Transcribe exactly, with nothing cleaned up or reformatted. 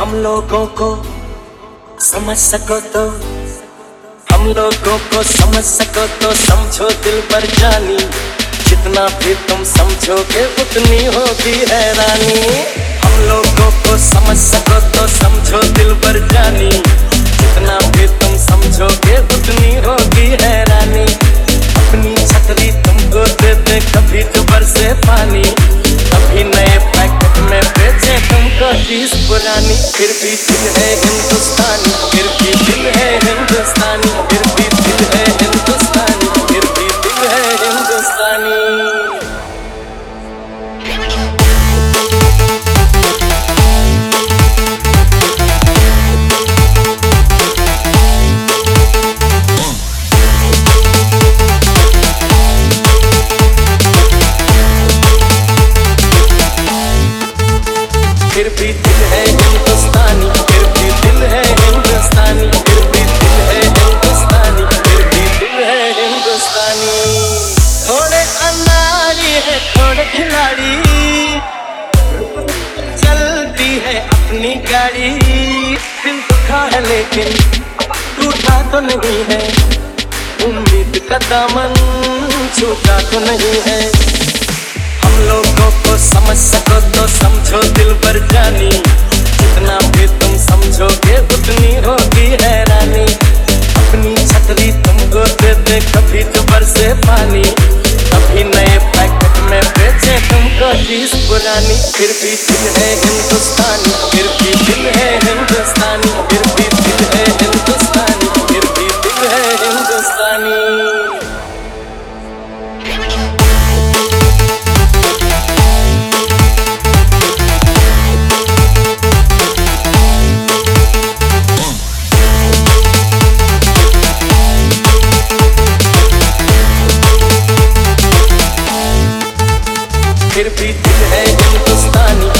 हम लोगों को समझ सको तो, हम लोगों को समझ सको तो समझो दिल पर जानी, जितना भी तुम समझोगे उतनी होगी हैरानी। हम लोगों को समझ सको तो समझो दिल पर जानी, जितना भी तुम समझोगे उतनी होगी हैरानी। अपनी छतरी तुमको दे दे कभी जो बरसे पानी, कभी नए पैकेट में बेचे तुमको चीज पुरानी। फिर भी दिल है हिंदुस्तानी, फिर भी दिल है हिंदुस्तानी, फिर भी दिल है हिंदुस्तानी, फिर भी दिल है हिंदुस्तानी। फिर भी दिल है हिंदुस्तानी, फिर भी दिल है हिंदुस्तानी, फिर भी दिल है हिंदुस्तानी, फिर भी दिल है हिंदुस्तानी। थोड़े अनाड़ी है थोड़े खिलाड़ी, चलती है अपनी गाड़ी। दिल दुखा है लेकिन टूटा तो नहीं है, उम्मीद का दामन छूटा तो नहीं है। हम लोगों को समझ सको तो समझो दिल पर जानी, जितना भी तुम समझोगे उतनी होगी हैरानी। अपनी छतरी तुमको दे दे कभी जो बरसे पानी, कभी नए पैकेट में बेचे तुमको चीज पुरानी। फिर भी दिल है हिंदुस्तानी, फिर भी दिल है हिंदुस्तानी, फिर भी दिल है हिंदुस्तानी, फिर भी दिल है हिंदुस्तानी। फिर भी दिल है हिंदुस्तानी,